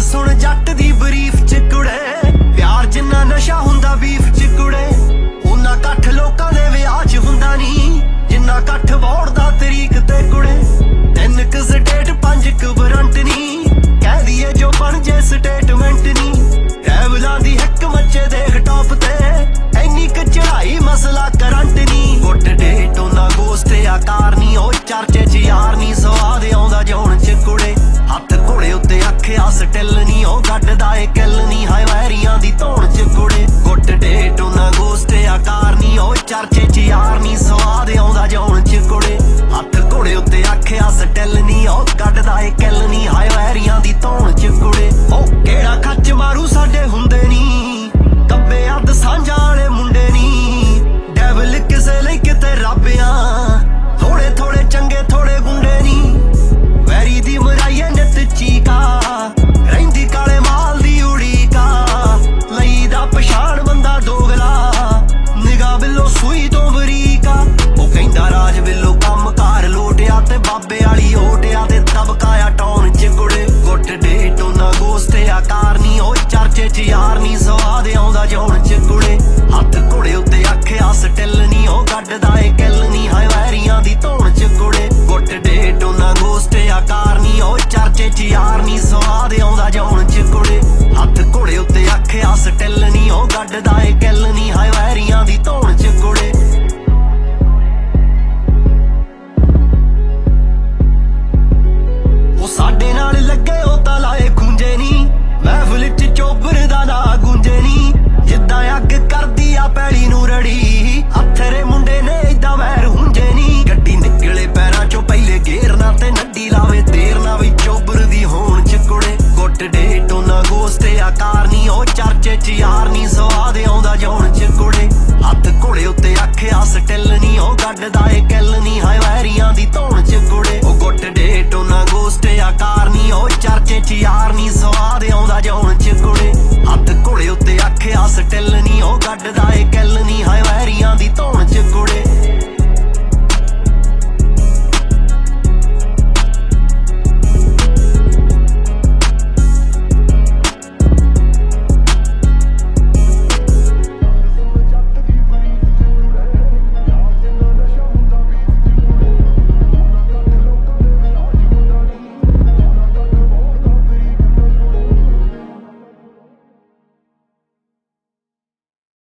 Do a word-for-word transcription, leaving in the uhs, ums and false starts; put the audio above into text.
सुन जट दी brief च कुड़े प्यार जिन्ना नशा हुंदा बीफ च कुड़े उन्ना कट्ठ लोकां दे विआह च हुंदा नी जिन्ना कट्ठ वोट दा तरीक ते कुड़े। तिन क स्टेट पंज क वारंट नी कह दिए जो बन जे स्टेटमेंट नी ट्रैवलां दी हिक मच्चे देख टॉप ते इन्नी क चढ़ाई मसला करंट नी। गुट डेट उन्ना गोस्ट आकार नी ओ चर्चे च यार नी स्वाद आउंदा जौन च कुड़े हत्थ घोड़े उत्ते आखिया स्टिल नी ओ गड्डदा ए किल नी हाय वैरियां दी धौण च कुड़े। गुट डेट उन्ना गोस्ट आकार नी ओ चर्चे च यार नी स्वाद आउंदा जौन च कुड़े हत्थ घोड़े उत्ते आखिया स्टिल नी ओ गड्डदा ए किल नी हाय वैरियां दी धौण च कुड़े। ओ केड़ा खच मारू साडे हुंदे नी कब्बे अद सांझा वाले मुंडे नी डेविल किसे लई किते रब्बियां थोड़े थोड़े चंगे थोड़े गुंडे नी वैरी दी मराइए नित चीका रहिंदी काले माल दी उड़ीका लई दा पछाण बंदा डोगला निगाह बिल्लो सूई तो बरीका। ओ कहंदा राज बिल्लो कम कार लोटिया ते बाबे वाली ओटिया ते दबकाया टौन च कुड़े। गुट डेट उन्ना गोस्ट आकार नी ओ चर्चे च यार नी स्वाद आउंदा जौन च कुड़े हत्थ घोड़े उत्ते आखिया स्टिल नी ओ गड्डदा ए किल नी हाय वैरियां दी धौण च कुड़े। गुट डेट उन्ना गोस्ट आकार नी ओ चर्चे च यार नी स्वाद आउंदा जौन च कुड़े हत्थ घोड़े उत्ते आखिया स्टिल नी ओ गड्डदा ए किल नी हाय वैरियां दी धौण च कुड़े। ओ साडे नाल लगे ओ तां लाए खुंजे नी महफिल च चोबर दा ना गुंजे नी जिद्दां अग करदी आ पैली नूं रड़ी हत्थरे मुंडे ने इदां वैर हुंजे नी गड्डी निकले पैरां चों पहले गेर ना ते नड्डी लावे देर ना वी चोबर दी होण च कुड़े। गुट डेट उन्ना गोस्ट आकार नी ओ चर्चे च यार नी स्वाद आउंदा जौन च कुड़े हत्थ घोड़े उत्ते आखिया स्टिल नी ओ गड्डदा ए किल नी हाय वैरियां दी धौण च कुड़े। ओ गुट डेट उन्ना गोस्ट आकार नी ओ चर्चे च यार नी स्वाद आउंदा जौन च कुड़े हत्थ घोड़े उत्ते आखिया स्टिल नी ओ गड्डदा ए किल